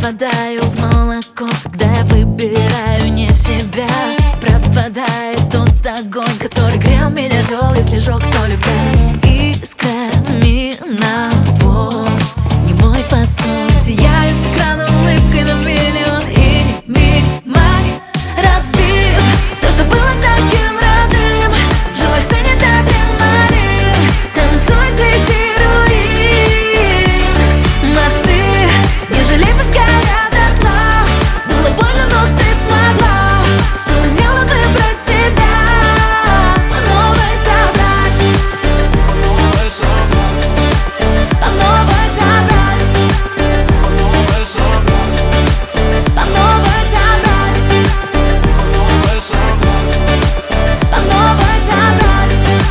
попадаю в молоко, когда я выбираю не себя. Пропадает тот огонь, который грел меня, вел, если жёг, то любя. Искрами набор, не мой фасон. Сияю с экрана улыбкой на миллион. И мини-мани разбил то, что было таким родным. В жилой сцене адреналин. Танцуй среди руин. Мосты, не жалей, пускай горят дотла. Было больно, но ты смогла. Сумела выбрать себя. По новой собрать. По новой собрать. По новой собрать. По новой собрать.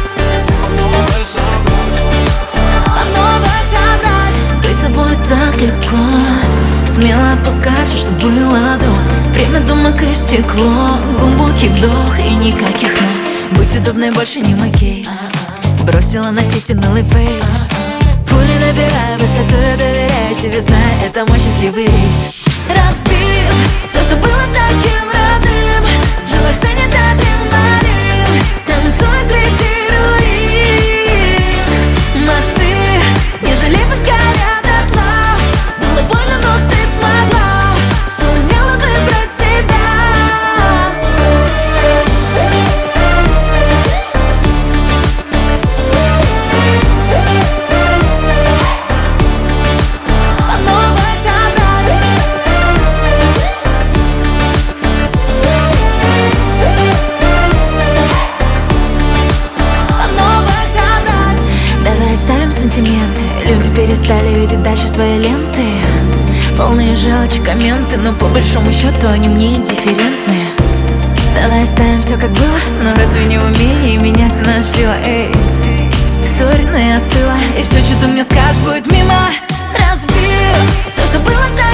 По новой собрать. Быть собой так легко. Смело отпускать все, что было до. Время думок и стекло. Глубокий вдох и никаких но. Быть удобной больше не мой кейс. Бросила носить унылый фейс. Пули набирая высоту, я доверяю себе, зная, это мой счастливый рейс. Разбил то, что было таким родным. В жилой сцене адреналин. Танцуй среди руин. Мосты, не жалей, пускай горят дотла. Было больно, но ты смогла. Сумела выбрать себя. По новой собрать. По новой собрать. Давай оставим сантименты. Люди перестали видеть дальше свои ленты. Полные желчи комменты, но по большому счету они мне индифферентны. Давай оставим все как было, но разве не в умении меняться наша сила? Эй, сори, но я остыла, и все, что ты мне скажешь, будет мимо. Разбил то, что было так.